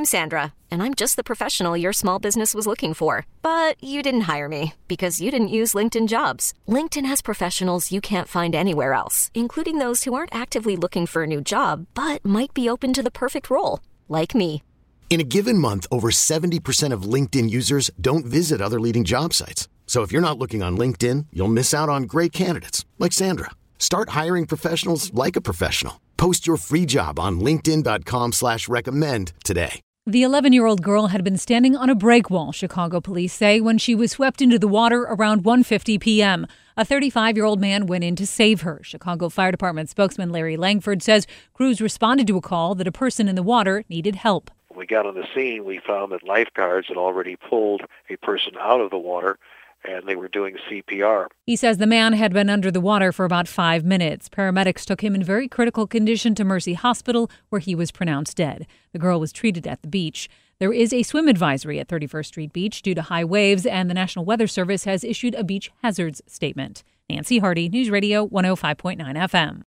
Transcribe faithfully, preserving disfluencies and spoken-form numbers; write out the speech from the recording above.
I'm Sandra, and I'm just the professional your small business was looking for. But you didn't hire me because you didn't use LinkedIn Jobs. LinkedIn has professionals you can't find anywhere else, including those who aren't actively looking for a new job, but might be open to the perfect role, like me. In a given month, over seventy percent of LinkedIn users don't visit other leading job sites. So if you're not looking on LinkedIn, you'll miss out on great candidates like Sandra. Start hiring professionals like a professional. Post your free job on linkedin.com slash recommend today. The eleven-year-old girl had been standing on a break wall, Chicago police say, when she was swept into the water around one fifty p.m. A thirty-five-year-old man went in to save her. Chicago Fire Department spokesman Larry Langford says crews responded to a call that a person in the water needed help. When we got on the scene, we found that lifeguards had already pulled a person out of the water, and they were doing C P R. He says the man had been under the water for about five minutes. Paramedics took him in very critical condition to Mercy Hospital, where he was pronounced dead. The girl was treated at the beach. There is a swim advisory at thirty-first Street Beach due to high waves, and the National Weather Service has issued a beach hazards statement. Nancy Hardy, News Radio one oh five point nine F M.